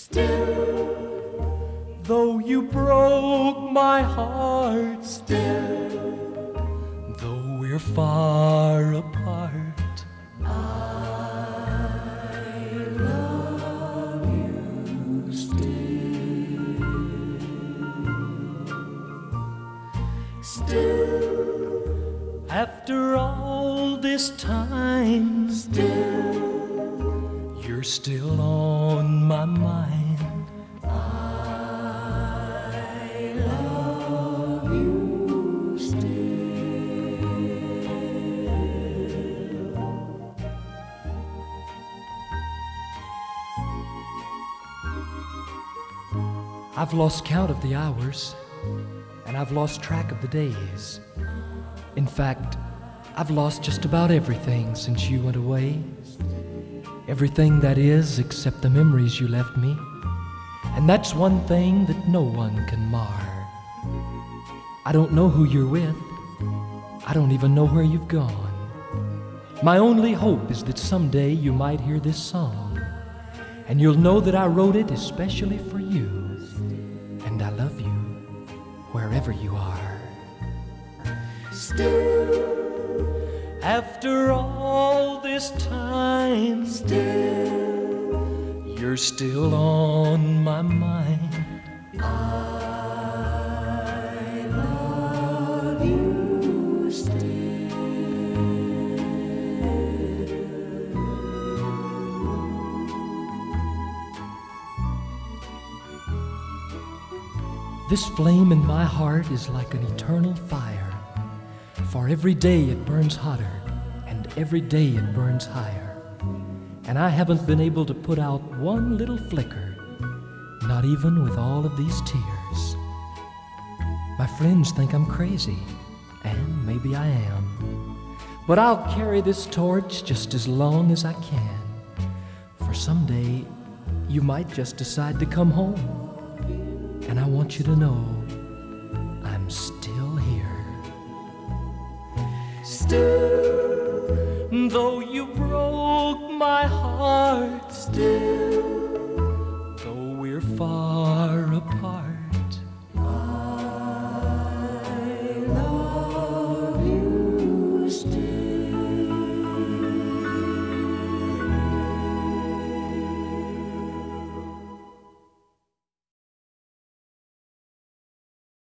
Still, though you broke my heart, still, though we're far apart, I love you still. Still, after all this time, still, you're still on my mind. I love you still. I've lost count of the hours, and I've lost track of the days. In fact, I've lost just about everything since you went away. Everything, that is, except the memories you left me. And that's one thing that no one can mar. I don't know who you're with. I don't even know where you've gone. My only hope is that someday you might hear this song, and you'll know that I wrote it especially for you. And I love you wherever you are. Still, after all this time, still, you're still on my mind. I love you still. This flame in my heart is like an eternal fire. For every day it burns hotter, and every day it burns higher. And I haven't been able to put out one little flicker, not even with all of these tears. My friends think I'm crazy, and maybe I am. But I'll carry this torch just as long as I can. For someday, you might just decide to come home. And I want you to know I'm still here. Still